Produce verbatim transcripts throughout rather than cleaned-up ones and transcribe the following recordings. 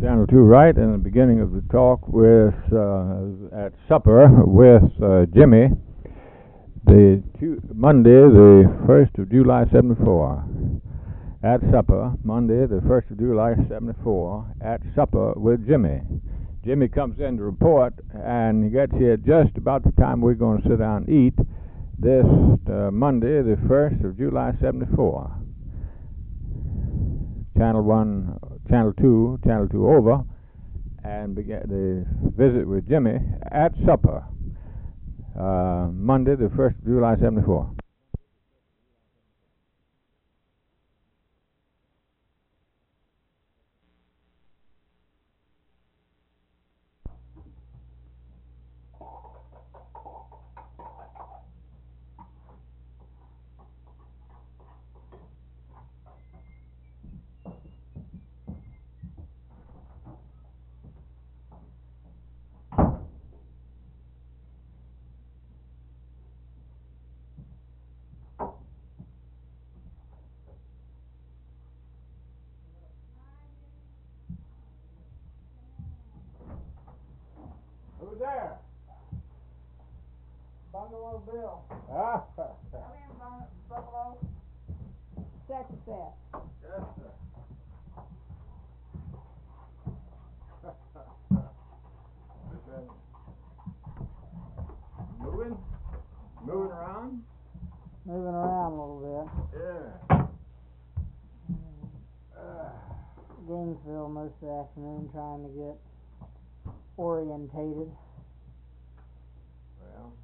Channel two right in the beginning of the talk with uh, at supper with uh, Jimmy, the two, Monday, the first of July seventy-four. At supper, Monday, the first of July seventy-four, at supper with Jimmy. Jimmy comes in to report, and he gets here just about the time we're going to sit down and eat. This uh, Monday, the first of July seventy-four. Channel one, Channel two, Channel two over, and began the visit with Jimmy at supper. Uh, Monday, the first of July seventy-four. Who's there? Bungalow Bill. Ah. Come in, Bung- Bungalow. Check the set. Yes, sir. Been moving? Moving around? Moving around a little Yeah. bit. Uh, Gainesville most of the afternoon trying to get orientated. Well,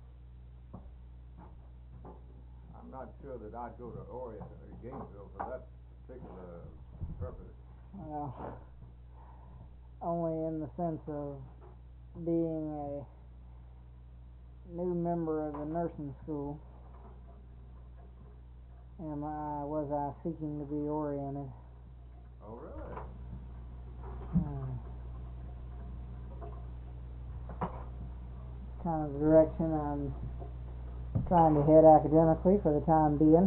I'm not sure that I'd go to Orient or Gainesville for that particular purpose. Well, only in the sense of being a new member of the nursing school. Am I, was I seeking to be oriented? Oh, really? Uh, kind of the direction I'm trying to head academically for the time being.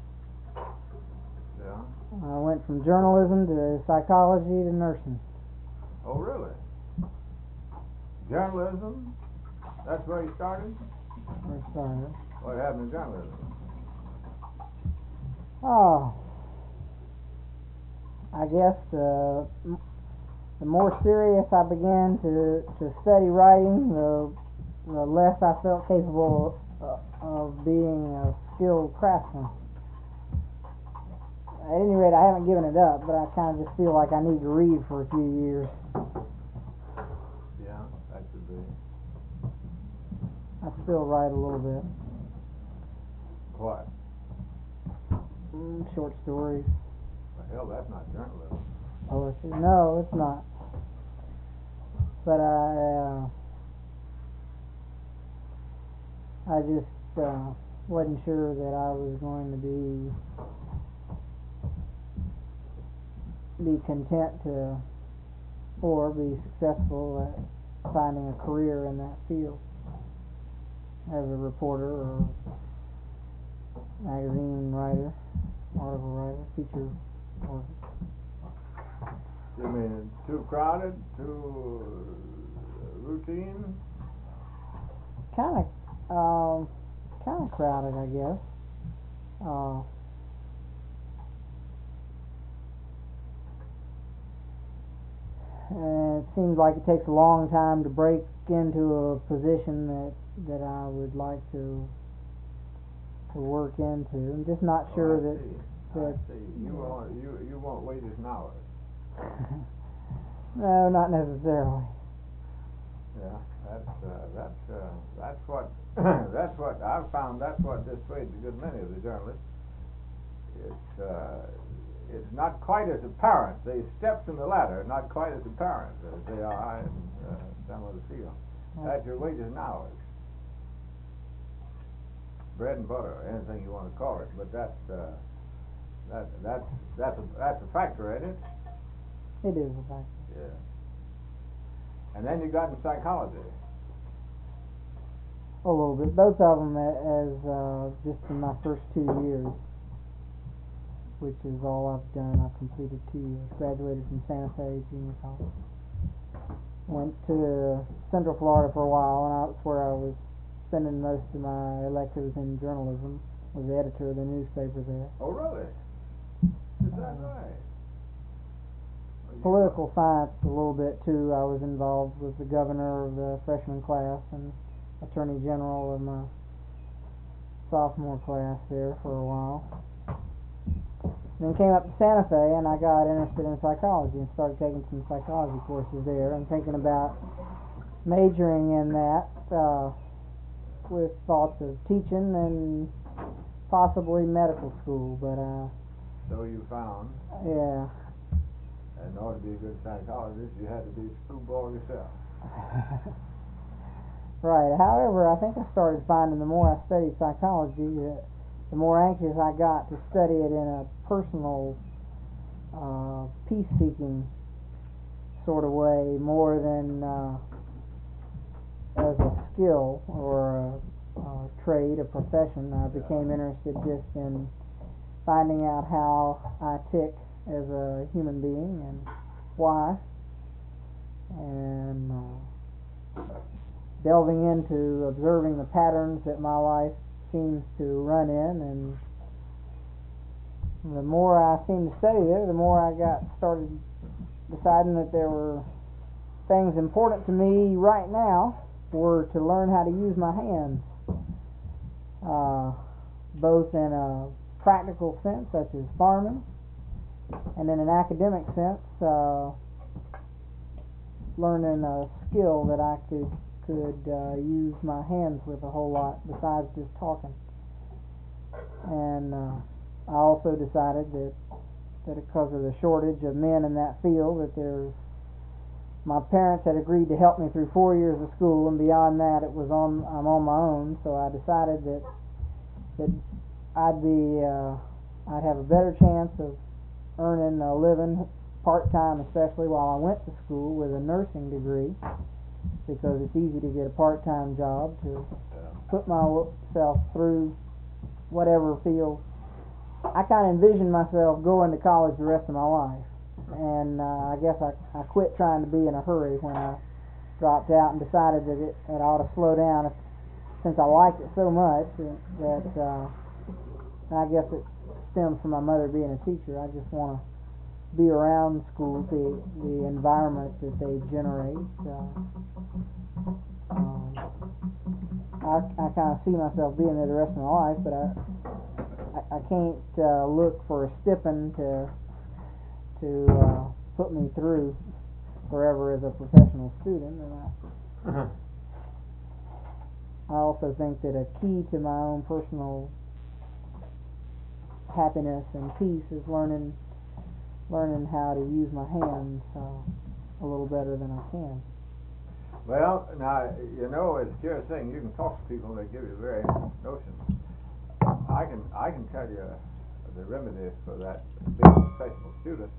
Yeah. I went from journalism to psychology to nursing. Oh, really? Journalism? That's where you started? Where I started. What happened in journalism? Oh, I guess uh, m- the more serious I began to, to study writing, the, the less I felt capable of, of being a skilled craftsman. At any rate, I haven't given it up, but I kind of just feel like I need to read for a few years. Yeah, that could be. I still write a little bit. What? Mm, short stories. Well, hell, that's not journalism. Poetry. No, it's not. But I, uh, I just uh, wasn't sure that I was going to be be content to, or be successful at finding a career in that field as a reporter or magazine writer, article writer, feature article. You mean too crowded, too uh, routine? Kind of, um, kind of crowded, I guess. Uh, and it seems like it takes a long time to break into a position that that I would like to to work into. I'm just not Oh, sure I that. see. that I see. You yeah. won't. You you won't wait as an hour. No, not necessarily. Yeah, that's uh, that's uh, that's what that's what I've found. That's what dissuades a good many of the journalists. It's uh, it's not quite as apparent. The steps in the ladder are not quite as apparent as they are in uh, some of the field. That's your wages and hours, bread and butter, anything you want to call it. But that's uh, that that's that's a that's a factor, ain't it? It is a factor. Yeah. And then you got in psychology. A little bit. Both of them as uh, just in my first two years, which is all I've done. I've completed two years. Graduated from Santa Fe Junior College. went to Central Florida for a while, and that's where I was spending most of my electives in journalism. Was the editor of the newspaper there. Oh, really? Is that right? Political science a little bit too. I was involved with the governor of the freshman class and attorney general of my sophomore class there for a while. Then came up to Santa Fe, and I got interested in psychology and started taking some psychology courses there and thinking about majoring in that uh, with thoughts of teaching and possibly medical school. But uh, so you found, yeah, in order to be a good psychologist, you had to be a screwball yourself. Right. However, I think I started finding the more I studied psychology, that the more anxious I got to study it in a personal, uh, peace-seeking sort of way, more than uh, as a skill or a, a trade, a profession. I became interested just in finding out how I tick as a human being and why, and uh, delving into observing the patterns that my life seems to run in, and the more I seemed to study it, the more I got started deciding that there were things important to me right now were to learn how to use my hands, uh, both in a practical sense, such as farming, and in an academic sense, uh, learning a skill that I could could uh, use my hands with a whole lot besides just talking. And uh, I also decided that that because of the shortage of men in that field, that there's my parents had agreed to help me through four years of school, and beyond that, it was on I'm on my own. So I decided that that I'd be uh, I'd have a better chance of earning a living part time, especially while I went to school with a nursing degree, because it's easy to get a part time job to put myself through whatever field. I kind of envisioned myself going to college the rest of my life, and uh, I guess I, I quit trying to be in a hurry when I dropped out and decided that it that I ought to slow down if, since I liked it so much that uh, I guess it stems from my mother being a teacher. I just want to be around schools, the the environment that they generate. Uh, um, I I kind of see myself being there the rest of my life, but I I, I can't uh, look for a stipend to to uh, put me through forever as a professional student. And I, I also think that a key to my own personal happiness and peace is learning learning how to use my hands uh, a little better than I can. Well, now, you know, it's a curious thing. You can talk to people and they give you very notions. I can I can tell you the remedy for that being a professional student.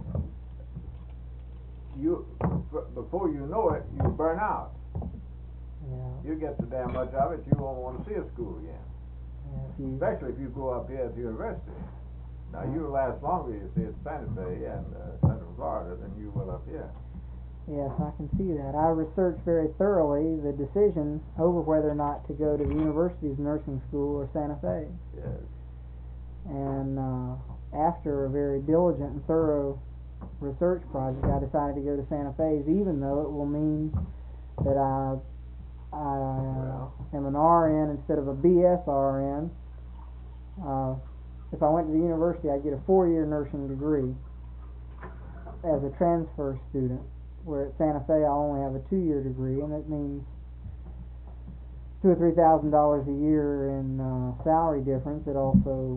You, before you know it, you burn out. Yeah. You get so damn much of it, you won't want to see a school again. Yeah, if you, Especially if you go up here at the university. Now, you'll last longer, you see, at Santa Fe and uh, Central Florida than you will up here. Yes, I can see that. I researched very thoroughly the decision over whether or not to go to the university's nursing school or Santa Fe. Yes. And uh, after a very diligent and thorough research project, I decided to go to Santa Fe's, even though it will mean that I, I uh, am an R N instead of a B S R N. Uh, if I went to the university, I'd get a four-year nursing degree as a transfer student, where at Santa Fe I only have a two-year degree, and it means two or three thousand dollars a year in uh, salary difference. It also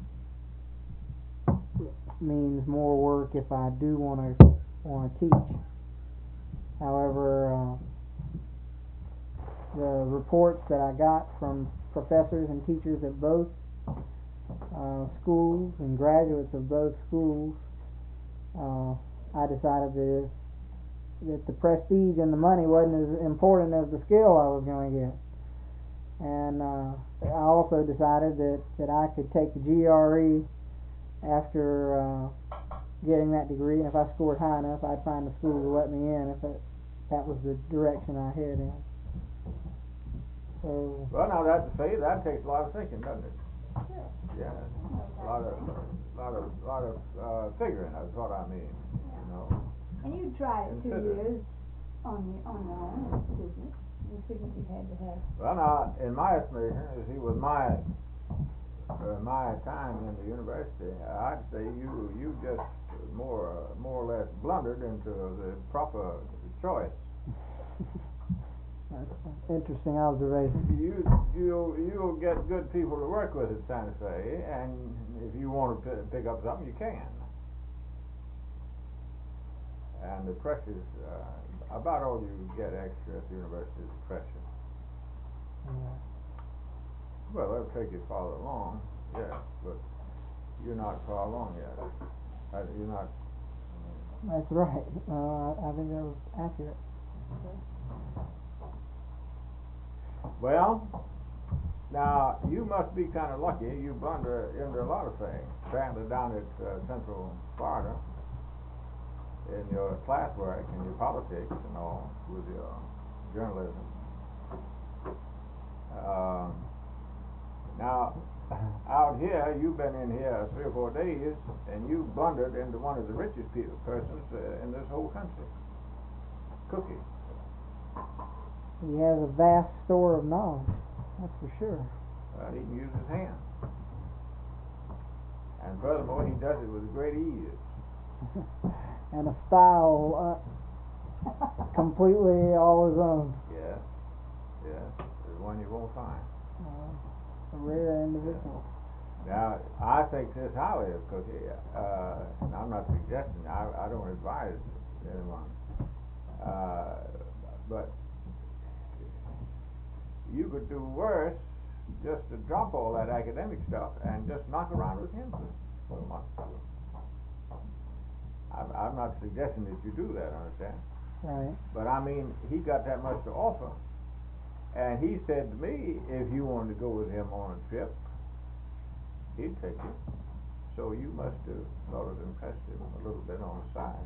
means more work if I do want to want to teach. However, uh, the reports that I got from professors and teachers at both uh, schools and graduates of both schools, uh, I decided that if, that the prestige and the money wasn't as important as the skill I was going to get. And uh, I also decided that, that I could take the G R E after uh, getting that degree, and if I scored high enough, I'd find a school to let me in if it that was the direction I headed in. So. Well, now that see that takes a lot of thinking, doesn't it? Sure. Yeah, a lot of, lot of, lot of uh, figuring. That's what I mean. You know. And you tried it two Consider. years on your on your own business. You figured you had to have. Well, now, in my estimation, you see, with my uh, my time in the university, I'd say you you just more uh, more or less blundered into the proper choice. That's an interesting observation. You you you'll get good people to work with at Santa Fe, and if you want to p- pick up something, you can. And the pressures, uh, about all you get extra at the university is the pressure. Yeah. Well, that'll take you farther along, yes, but you're not far along yet. Uh, you're not. That's right. Uh, I think that was accurate. Well, now you must be kind of lucky. You blunder into a lot of things. Apparently down at uh, Central Florida, in your classwork and your politics and all, with your journalism. Um, now, out here, you've been in here three or four days, and you blundered into one of the richest people, persons uh, in this whole country, Cookie. He has a vast store of knowledge, that's for sure. Uh, he can use his hands. And furthermore, he does it with great ease. And a style uh, completely all his own. Yes, yes, there's one you won't find. Uh, a rare individual. Now, I think this highly of Cookie, uh, and I'm not suggesting, I, I don't advise anyone, uh, but you could do worse just to drop all that academic stuff and just knock around with him for a month. I'm, I'm not suggesting that you do that, understand? Right. But I mean, he got that much to offer, and he said to me, if you wanted to go with him on a trip, he'd take you. So you must have sort of impressed him a little bit on the side.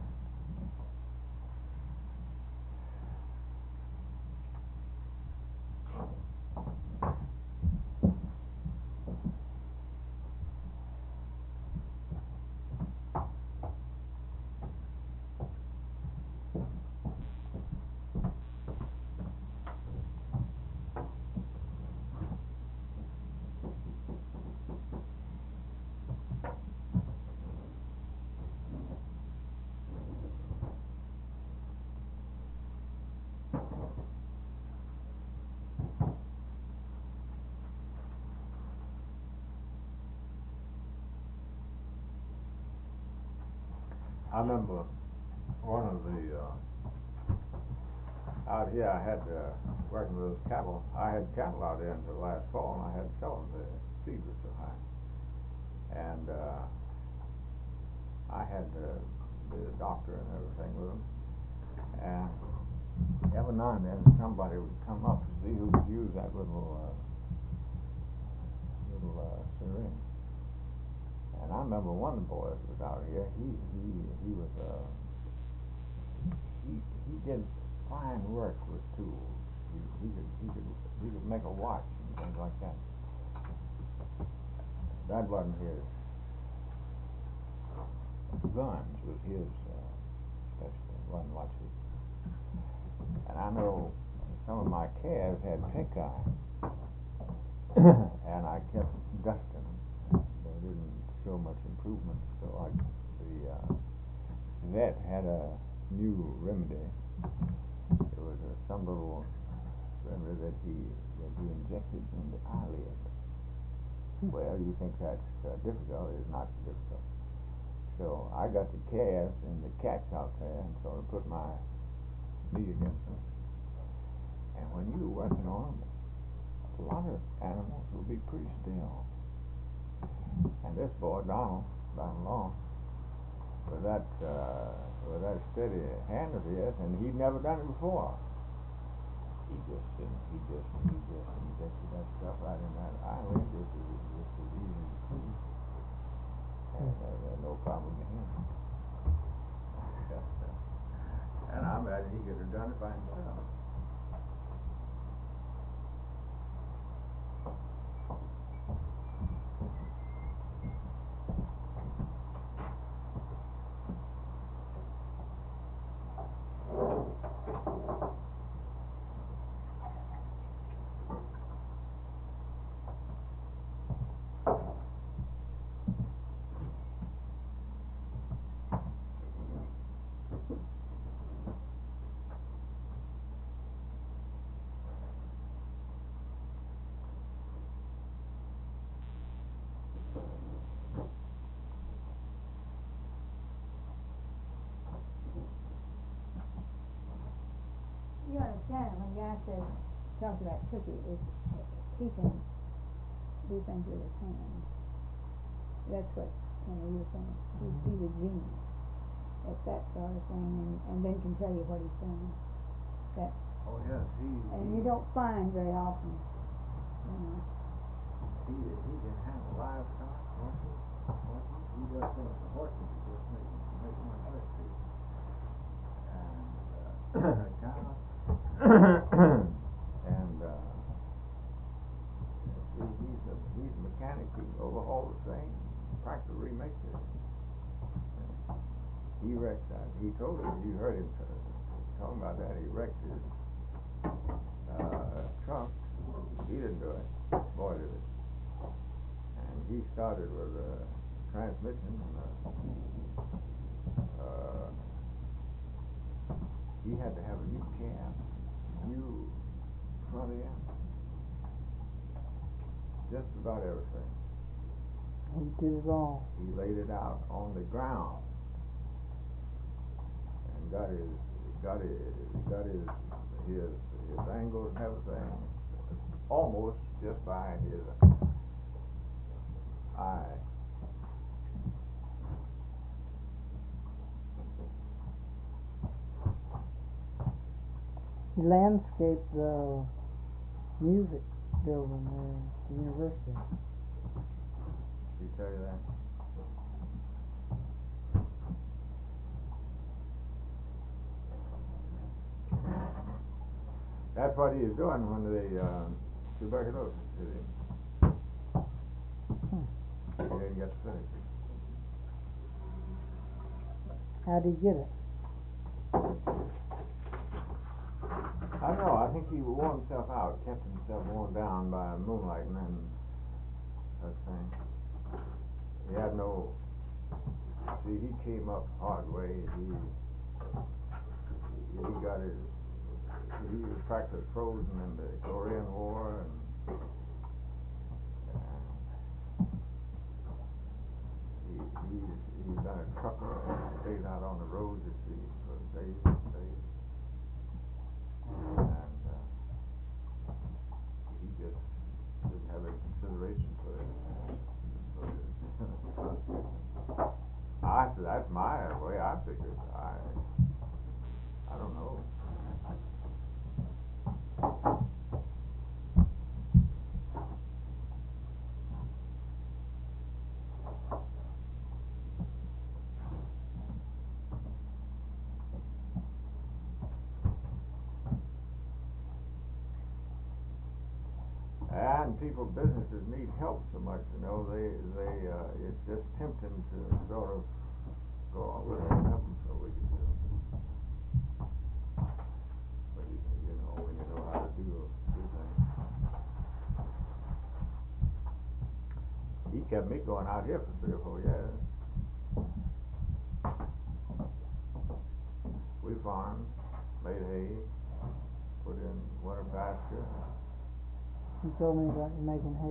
I remember one of the, uh, out here I had, uh, working with cattle, I had cattle out there until last fall, and I had to sell them, the feed was so high. And, uh, I had uh, the doctor and everything with them, and every now and then somebody would come up to see who could use that little, uh, little, uh, syringe. And I remember one of the boys was out here. He he he was uh he he did fine work with tools. He he could he could he could make a watch and things like that. That wasn't his. Guns was his uh, specialty. Wasn't watches. And I know some of my calves had pink eye, and I kept dusting them. They didn't show much improvement, so I, the uh, vet had a new remedy. It was uh, some little remedy that he that he injected in the eyelid. Well, you think that's uh, difficult? It's not difficult. So I got the calves and the cats out there, and sort of put my knee against them. And when you were working on them, a lot of animals will be pretty still. And this boy, Donald, Donald Long, with that uh, with that steady hand of his, and he'd never done it before. He just he just he just injected that stuff right in that eyelid, just as just as easy as could. And uh, no problem with him. Just, uh, and I'm uh, decided he could have done it by himself. You understand, when Guy says, talks about Cookie, is he can do things with his hands. That's what, you know, you were saying. He's, he's a genius at that sort of thing, and, and then can tell you what he's doing. That, Oh yes, he. and he, you don't find very often, you know. He he can handle livestock, horses, horses. He does things for horses. He just makes makes my flesh too. And uh, cows. and uh, see, he's a he's a mechanic who overhauls the thing, practically remakes it. And he wrecked that. He told us. You heard him t- talking about that. He wrecked his uh, trunk. He didn't do it. Boy did it. And he started with a transmission. And a, uh, he had to have a new cab, new front end, just about everything. He did it all. He laid it out on the ground and got his got his got his his, his angles and everything almost just by his eye. He landscaped the music building there at the university. Did he tell you that? That's what he was doing when the uh, tuberculosis hit him. Hmm. He didn't get to finish it. How'd he get it? I don't know. I think he wore himself out, kept himself worn down by moonlight and then that thing. He had no. See, he came up hard way. He he got his. He was practically frozen in the Korean War, and, and he he he's been a trucker and stayed out on the road, you see, for days and days. And uh, he just didn't have any consideration for it. For it. I that's my way I figured. I I don't know. And people, businesses need help so much, you know. They, they, uh, it's just tempting to sort of go on with it. Happen, so we can do. But you, you know, when you know how to do do things. He kept me going out here for three or four years. We farmed, made hay, put in winter pasture. He told me about you making hay.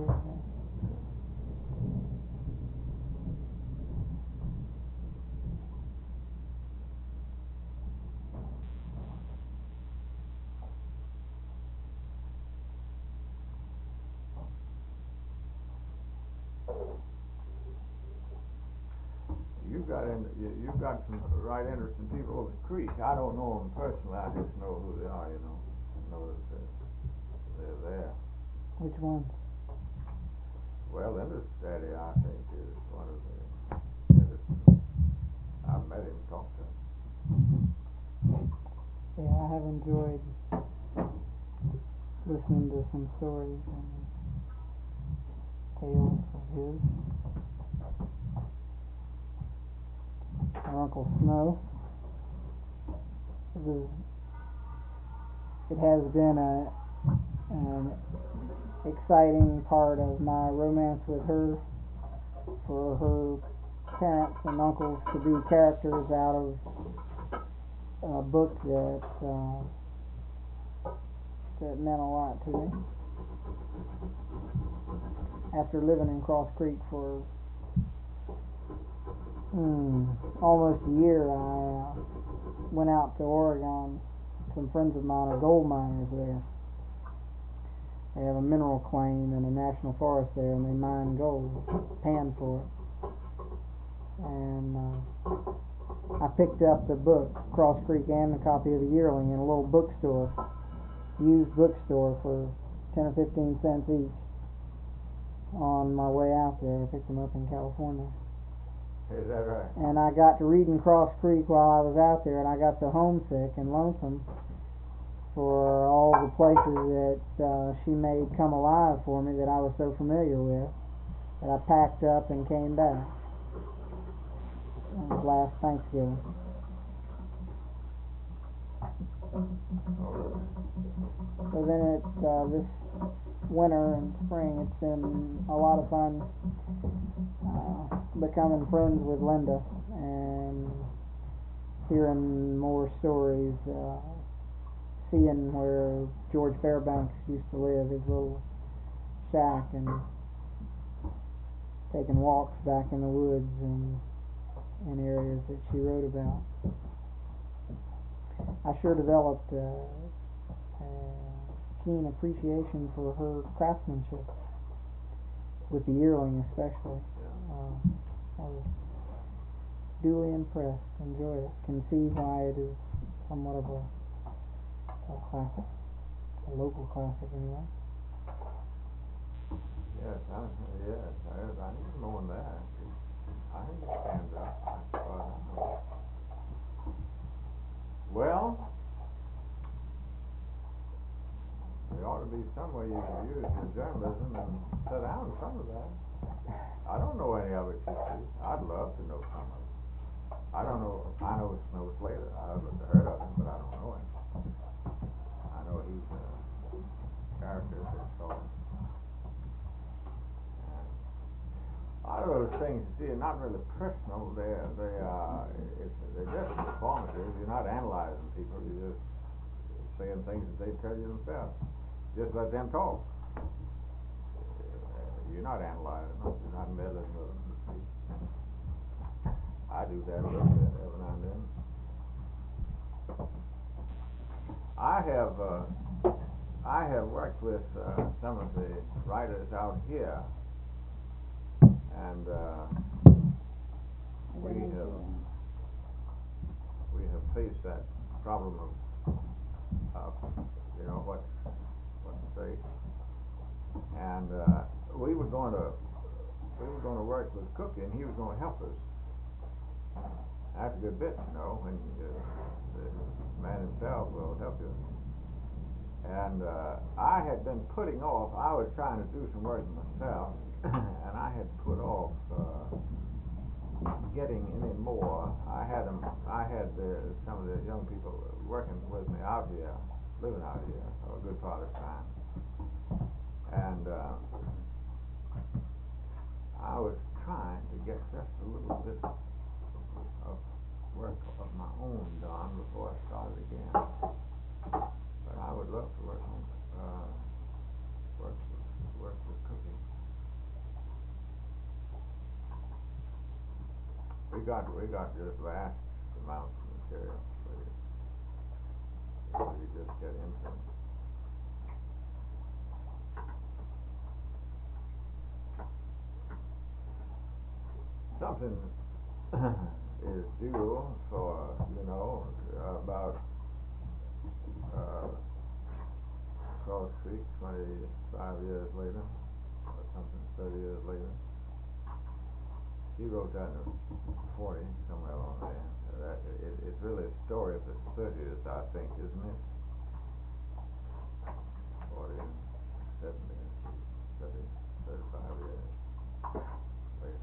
You've got in, you, you've got some right interesting people over the creek. I don't know them personally. I just know who they are. You know, I know that they're, they're there. Which one? Well, Ennis Daddy, I think, is one of the Ennis. I met him, talked to him. I have enjoyed listening to some stories and tales of his. Our Uncle Snow. It was. It has been a an exciting part of my romance with her, for her parents and uncles to be characters out of a book that uh, that meant a lot to me. After living in Cross Creek for mm, almost a year, I uh, went out to Oregon. Some friends of mine are gold miners there. They have a mineral claim in a national forest there, and they mine gold, pan for it. And uh, I picked up the book, Cross Creek, and a copy of the Yearling in a little bookstore, used bookstore, for ten or fifteen cents each. On my way out there, I picked them up in California. Is that right? And I got to reading Cross Creek while I was out there, and I got so homesick and lonesome for all the places that uh, she made come alive for me that I was so familiar with, that I packed up and came back. It was last Thanksgiving. So then it, uh, this winter and spring, it's been a lot of fun uh, becoming friends with Linda and hearing more stories, uh, seeing where George Fairbanks used to live, his little shack, and taking walks back in the woods and in areas that she wrote about. I sure developed a, a keen appreciation for her craftsmanship, with the Yearling especially. Uh, I was duly impressed, enjoyed it, can see why it is somewhat of a A classic, a local classic anyway. Yes, I, yes, I, I need more than that. I think it stands up. As far as I know. Well, there ought to be some way you can use your journalism and sit down some of that. I don't know any of it, you see. I'd love to know some of it. I don't know. I know Snow Slater. I've heard of him, but I don't know him. I know he's a character that's so. A lot of those things, you see, are not really personal. They're they are it's, they're just performative. You're not analyzing people. You're just saying things that they tell you themselves. Just let them talk. You're not analyzing them. You're not meddling with them. You see. I do that a little bit every now and then. I have uh, I have worked with uh, some of the writers out here, and uh, we have we have faced that problem of, of you know what what to say, and uh, we were going to we were going to work with Cookie, and he was going to help us. That's a good bit, you know, when uh, the man himself will help you. And uh, I had been putting off, I was trying to do some work myself, and I had put off uh, getting any more. I had them, I had uh, some of the young people working with me out here, living out here, a good part of the time. And uh, I was trying to get just a little bit of work of my own done before I started again. But I would love to work on uh, work with, work with Cookie. We got we got just vast amounts of material, so you, you, know, you just get into it. Something is due for, you know, about uh, Cross Creek twenty-five years later, or something, thirty years later. He wrote that in forty, somewhere along there. Uh, that it, it's really a story of the thirties, I think, isn't it? Forty, seventy, thirty, thirty-five years. Wait.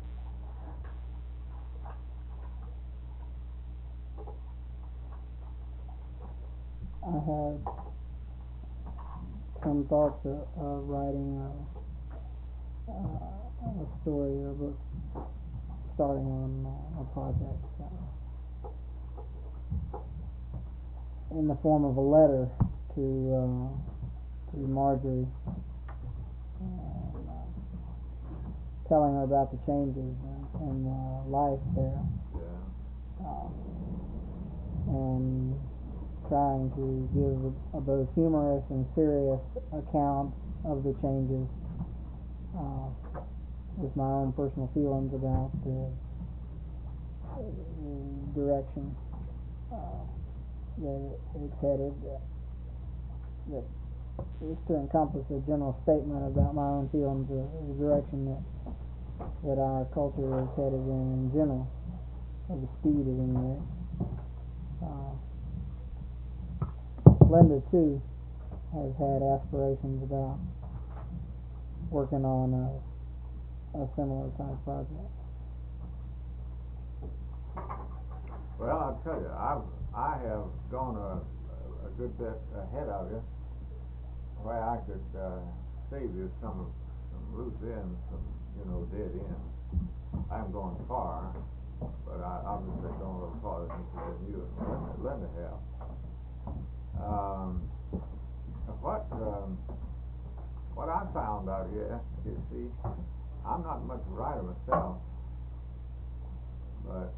I had some thoughts of, of writing a, uh, a story or a book, starting on uh, a project uh, in the form of a letter to uh, to Marjorie, and, uh, telling her about the changes in, in uh, life there, Yeah. uh, and trying to give a, a both humorous and serious account of the changes, uh, with my own personal feelings about the, the direction uh, that it's headed. Uh, that is to encompass a general statement about my own feelings of the direction that that our culture is headed in in general, or the speed at any rate. Uh, Linda, too, has had aspirations about working on a, a similar type project. Well, I'll tell you, I've I have gone a, a good bit ahead of you, where I could uh, save you some some loose ends, some you know dead ends. I haven't gone far, but I obviously gone a little farther than you and Linda, Linda have. Um, what um, what I found out here, you see, I'm not much of a writer myself, but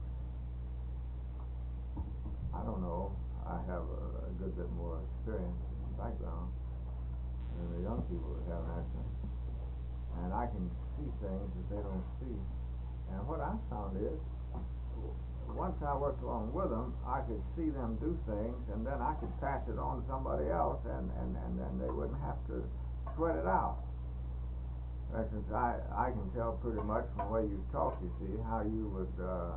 I don't know, I have a, a good bit more experience and background than the young people that have actually, and I can see things that they don't see. And what I found is, once I worked along with them, I could see them do things, and then I could pass it on to somebody else, and, and, and then they wouldn't have to sweat it out. For instance, I, I can tell pretty much from the way you talk, you see, how you would, uh,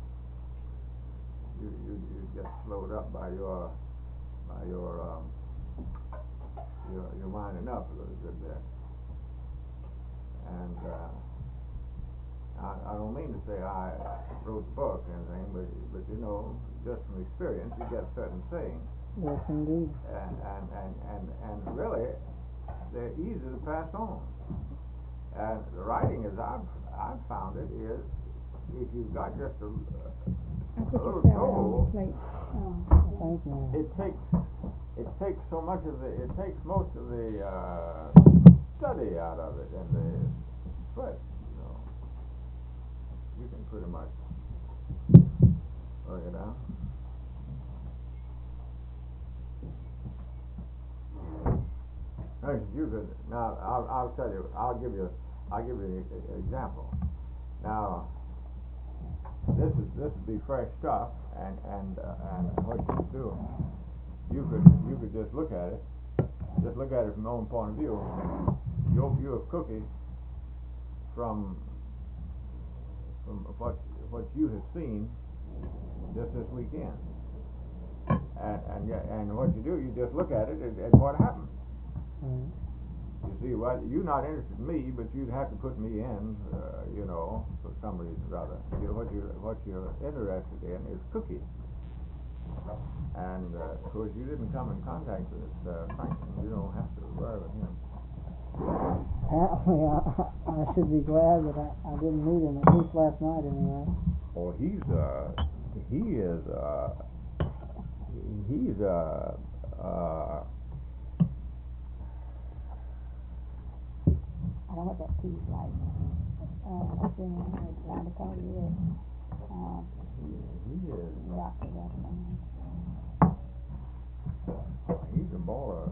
you, you, you get slowed up by your, by your, um, your, your winding up a little good bit. And, uh, I, I don't mean to say I wrote the book or anything, but but you know, just from experience, you get certain things. Yes, indeed. And and, and, and, and really, they're easy to pass on. And the writing, as I've I've found it, is if you've got just a, I a put little your salad on toll, your plate. Oh, Thank you. it takes it takes so much of the it takes most of the uh, study out of it and the sweat. You can pretty much work it out. You could now. I'll, I'll tell you. I'll give you. I'll give you an example. Now, this is this would be fresh stuff, and and uh, and what you could do, you could you could just look at it. Just look at it from your own point of view. Your view of cookie from from what what you have seen just this weekend, and and and what you do, you just look at it and, and what happened. Mm. You see, what you're not interested in me, but you'd have to put me in, uh, you know, for some reason or other. You know, what you what you're interested in is cookie, and uh, of course you didn't come in contact with uh, Franklin. You don't have to worry with him. Apparently, I, I should be glad that I, I didn't meet him, at least last night anyway. Oh, he's uh, he is uh, he's uh, uh. I don't know what that tea's like. Uh, I've been trying to call you it. Uh, He is. doctor that thing. He's a baller.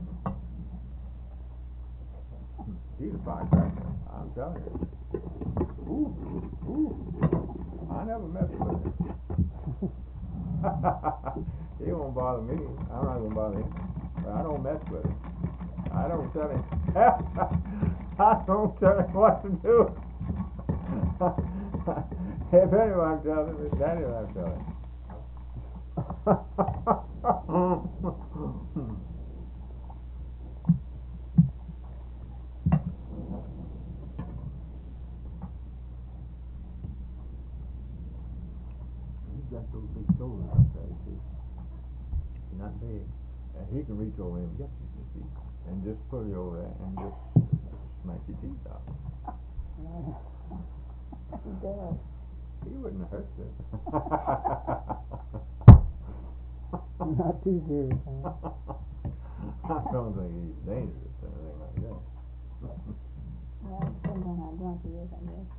He's a firecracker. I'm telling you. Ooh, ooh. I never messed with him. He won't bother me. I'm not gonna bother him. But I don't mess with him. I don't tell him. I don't tell him what to do. If anyone tells him, it's Danny that tells him. He's got those big shoulders up there, you see. Not big. And he can reach over and get you, you see. And just pull you over there and just smack your teeth out. He does. He wouldn't hurt you. Not too serious, huh? I don't think he's dangerous or anything like that. Yeah, it depends on how drunk he is, I guess.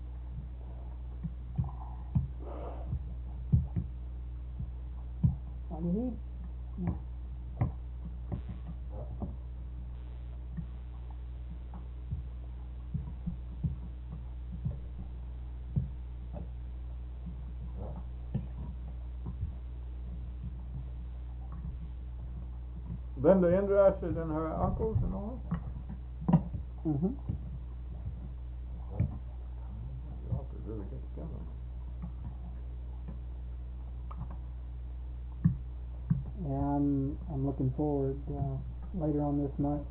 Well, did he? No. Linda interested in her uncles and all? Mm-hmm. You ought to really get together. Yeah, I'm I'm looking forward uh, later on this month.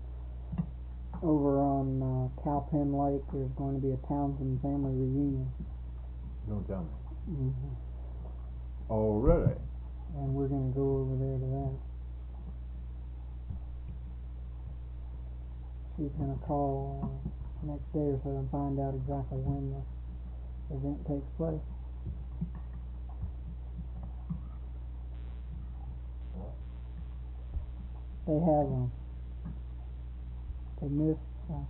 Over on uh, Cowpen Lake, there's going to be a Townsend family reunion. Don't tell me. Mm-hmm. Oh, really? And we're going to go over there to that. She's going to call uh, next day or so and find out exactly when the event takes place. They have um, they missed uh,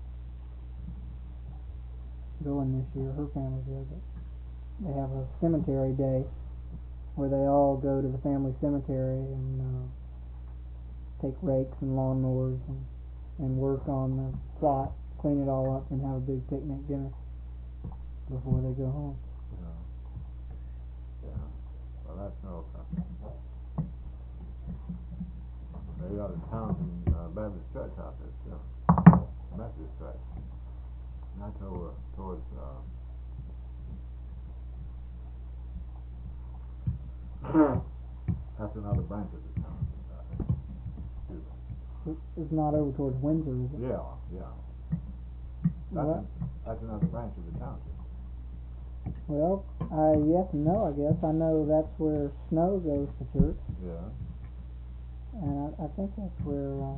going this year. Her family did, but they have a cemetery day where they all go to the family cemetery and uh, take rakes and lawnmowers and, and work on the plot, clean it all up, and have a big picnic dinner before they go home. Yeah. Yeah. Well, that's no company. They got a Townsend uh, Baptist church out there still. Methodist church. Not over towards uh that's another branch of the Townsend. Uh, excuse me. It- It's not over towards Windsor, is it? Yeah, yeah. That's, What? an, that's another branch of the Townsend. Well, uh, yes and no, I guess. I know that's where Snow goes to church, Yeah. and I, I think that's where uh,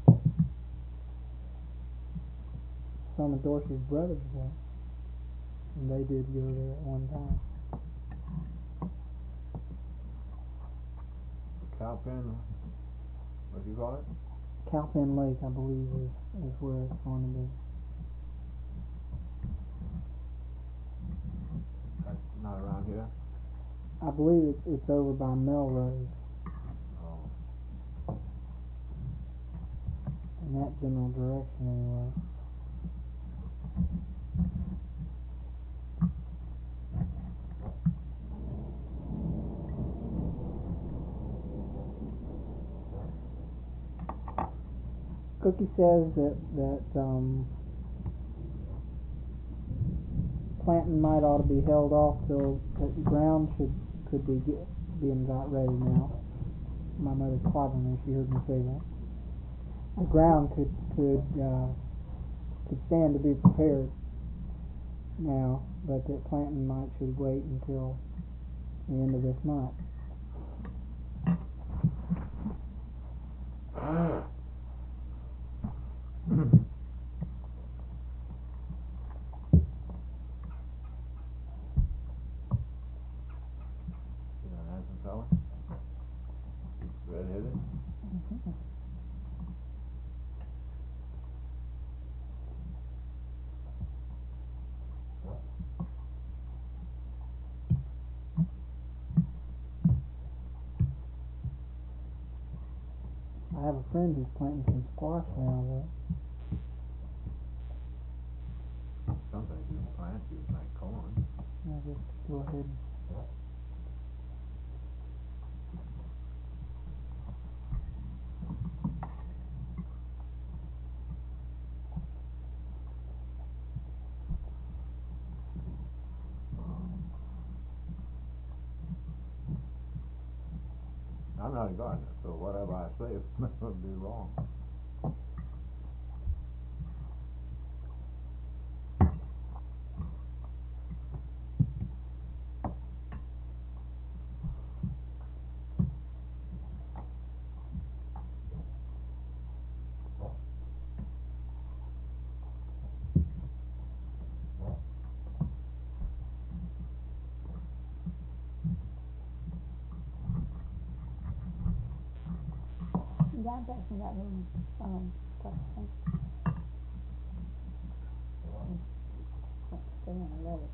some of Dorsey's brothers go. And they did go there at one time. Cowpen, what do you call it? Cowpen Lake, I believe, is, is where it's going to be. That's not around here? I believe it, it's over by Melrose, Oh. in that general direction anyway. Cookie says that, that um, planting might ought to be held off till the ground should could be get, being got ready now. My mother's clobbering me, she heard me say that. The ground could could uh, could stand to be prepared now, but that planting might should wait until the end of this month. You know, handsome fella? Red-headed? Mm-hmm. I have a friend who's planting some squash now, though. Something you can plant, you can plant corn. I'll just go ahead and I'm not a gardener, so whatever I say would be wrong. Down back from that room, um, question. Stay on the letter.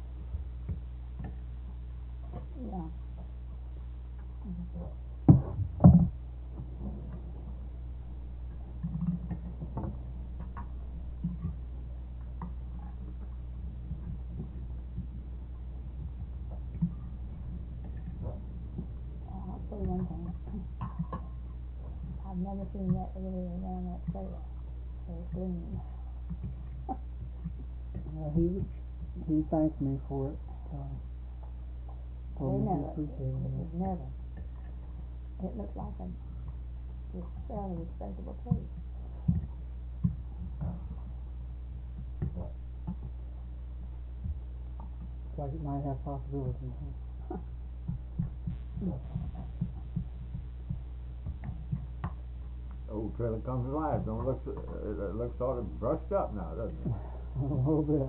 Yeah. Mm-hmm. I'll say one thing. I've never seen that area around that trail so green. Uh, he he thanked me for it. So They told me he never, it, appreciated it it. was never. It looked like a just fairly respectable place. It's like it might have possibilities. Huh? Old trailer comes alive. Don't look. so- It, it looks sort of brushed up now, doesn't it? A little bit.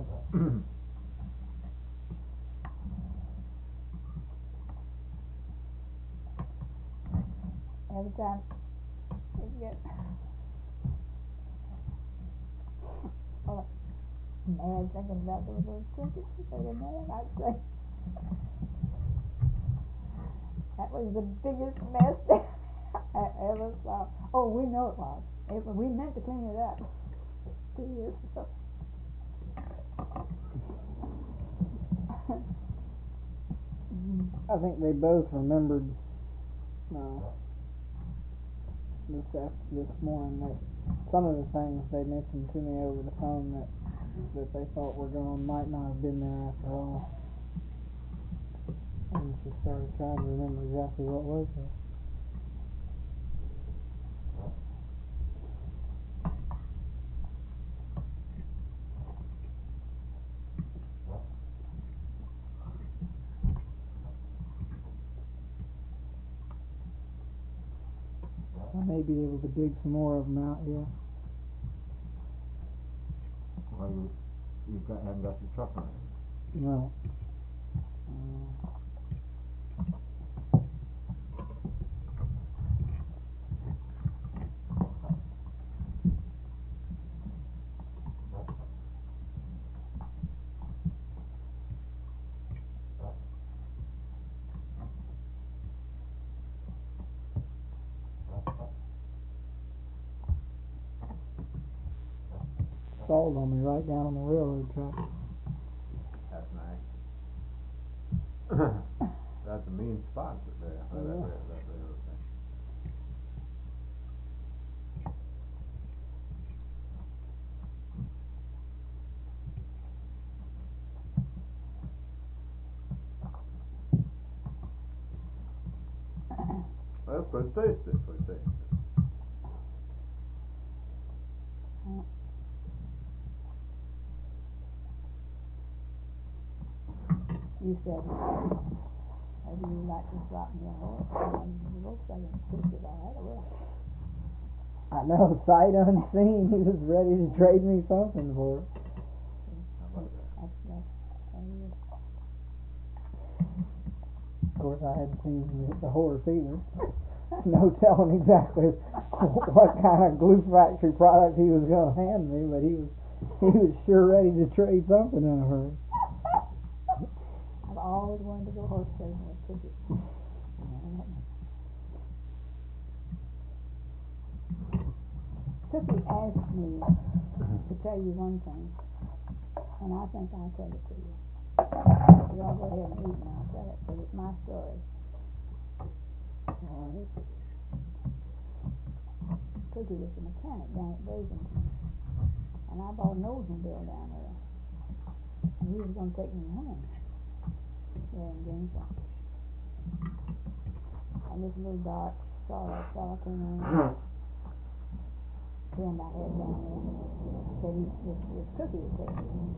Every time it get oh, mad thinking about those little crickets that they didn't have, I'd say. That was the biggest mess I ever saw. Oh, we know it was. It, we meant to clean it up two years ago. I think they both remembered uh, this after this morning that some of the things they mentioned to me over the phone that that they thought were gone might not have been there after all. And she started trying to remember exactly what was there. I may be able to dig some more of them out here. Well, you you got, haven't got your truck running. No. Uh, stalled on me right down on the railroad track. That's nice. That's a mean spot there. Yeah. That, that, that railroad thing. Well, it's pretty tasty, it's pretty tasty. You said, maybe you'd like to swap me a horse, and the Volkswagen took it all right away. I know, sight unseen, he was ready to trade me something for it. How about that? That's, that's, uh, Of course, I hadn't seen the, the horse either. No telling exactly what kind of glue factory product he was going to hand me, but he was he was sure ready to trade something in a hurry. I've always wanted to go horse trading with Cookie. Cookie asked me to tell you one thing, and I think I'll tell it to you. You all go ahead and eat and I'll tell it, because it's my story. All right. Cookie was a mechanic down at Brazenton, and I bought an Oldsmobile down there, and he was going to take me home there in Gainesville. And this little dark saw that fellow came in. Friend I had down there. Said he, this, this cookie was taken.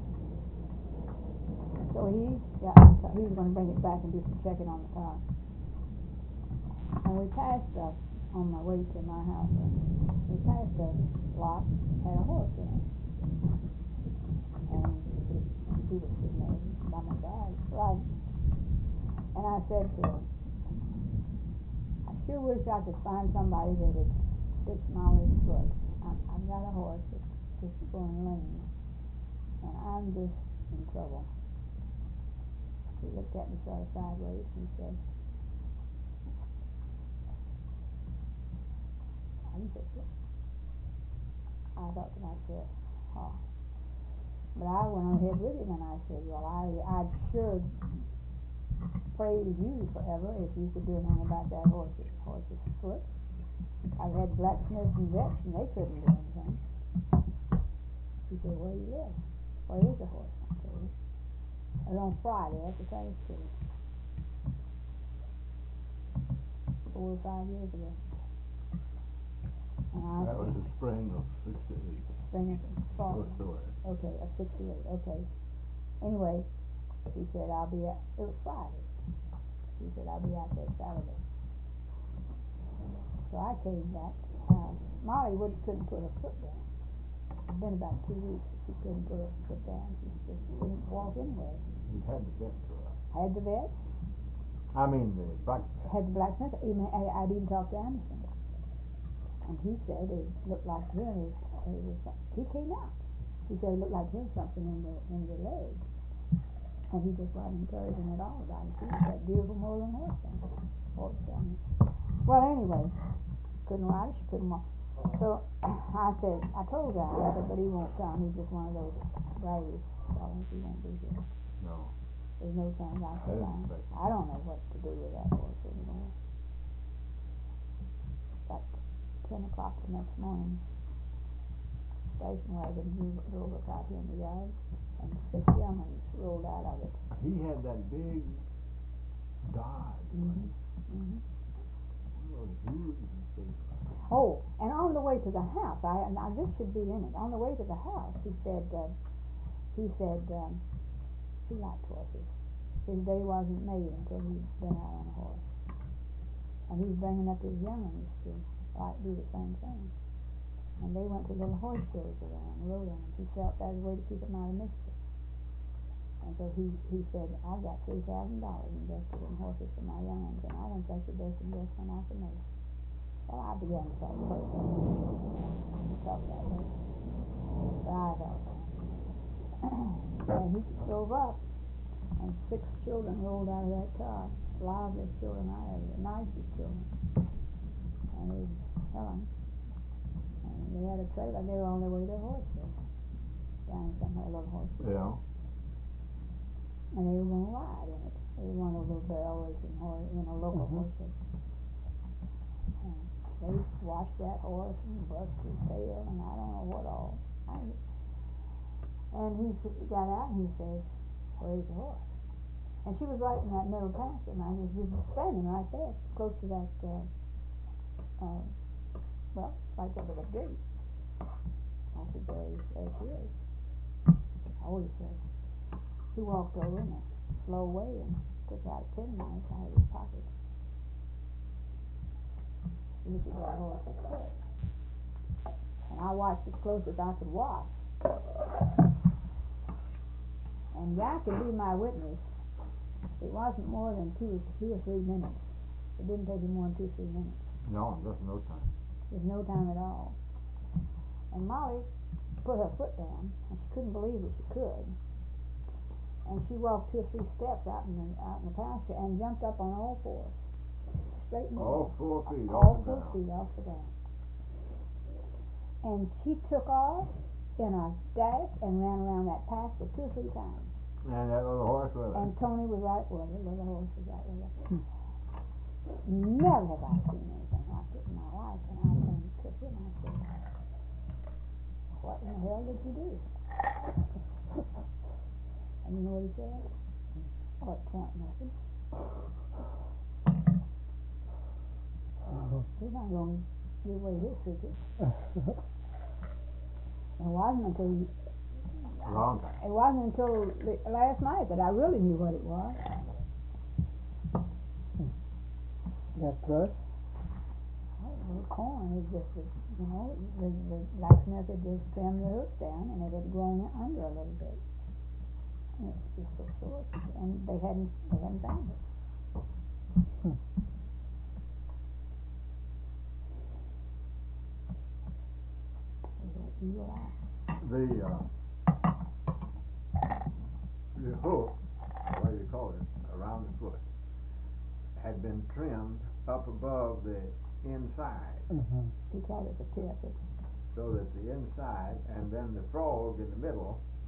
So he got, he was going to bring it back and do some checking on the car. And we passed up on my way to my house. We passed a lot, had a horse in it. And he was sitting there by my side, right. And I said to him, I sure wish I could find somebody that would fix Molly's foot. I, I've got a horse that's just going lame, and I'm just in trouble. He looked at me sort of sideways and said, I'm fix it. I thought to myself, oh. But I went ahead with him and I said, well, I, I'd sure praise you forever if you could do anything about that horse's, horse's foot. I've had blacksmiths and vets and they couldn't do anything. He said, where do you live? Where is the horse? I told him. It was on Friday at the Thanksgiving. Four or five years ago. And I That was the spring of sixty-eight. Spring of fall. Oh, Okay, of sixty-eight, okay. Anyway, he said, I'll be at, it was Friday. He said, I'll be out there Saturday. So I came back. Uh, Molly would, couldn't put her foot down. It's been about two weeks that she couldn't put her foot down. She just couldn't walk anywhere. You had the vet to her. Had the vet, I mean the blacksmith. had the blacksmith, even, I, I'd even talked to Anderson. And he said it looked like him, it, it was, he came out. He said it looked like him something in the, in the leg. And he just wasn't encouraging at all about it. He was that beautiful more than horse down. Horse down. Well, anyway, couldn't ride it, she couldn't walk. So I said, I told her, I said, but he won't come. He's just one of those writers. So he won't be here. No. There's no chance. I said, I, I don't know what to do with that horse anymore. About ten o'clock the next morning, station wagon drove up out here in the yard, and six young'uns rolled out of it. He had that big Dodge. Mm-hmm. Mm-hmm. One of those huge things. Oh, and on the way to the house, I now this should be in it. On the way to the house, he said, uh, he said, um, he liked horses. His day wasn't made until he'd been out on a horse, and he's bringing up his young'uns to like do the same thing. And they went to little horse shows around, rode on them. He felt that was a way to keep them out of mischief. And so he, he said, I've got three thousand dollars invested in horses for my young'uns, and I think that's the best investment I can make. Well, I began to talk personally. He talked that way. But I felt that. And he drove up, and six children rolled out of that car. Liveliest children I ever, the nicest children. And they was telling. And they had a trailer, they were on their way to a horse show. Down somewhere, a little horse show. Yeah. And they were going to ride in it. It was one of those little barrel racing horse, you know, local Mhm. horses. And they washed that horse and brushed his tail and I don't know what all. I, and he got out and he says, where's the horse? And she was right in that middle pasture, and I was just standing right there, close to that, uh, uh, well, right there by the gate. I said, there, there she is. Oh, he said. He walked over in a slow way and took out a penknife out of his pocket. He looked at that horse's foot. And I watched as close as I could watch. And Jack could be my witness. It wasn't more than two, two or three minutes. It didn't take him more than two or three minutes. No, there's no time. There's no time at all. And Molly put her foot down, and she couldn't believe that she could. And she walked two or three steps out in the out in the pasture and jumped up on all fours, straight in the All four feet all off the four ground. feet off the ground. And she took off in a dash and ran around that pasture two or three times. And that little horse with her. And Tony was right with her. The little horse was right with her. Never have I seen anything like it in my life. And I turned to him and I said, what in the hell did you do? And you know what he said? Oh, it can't nothing. He's not gonna give away his secret. It wasn't until you, A long time. it wasn't until the- last night that I really knew what it was. That brush? Oh, the corn is just, a, you know, the, the blacksmith had just trimmed the hooks down and it had grown under a little bit. And it's just so short, and they hadn't, they hadn't found it. Hmm. It was an evil eye. The, uh, the hook, what do you call it, around the foot, had been trimmed up above the inside, Mm-hmm. He called it the tip. It, so that the inside and then the frog in the middle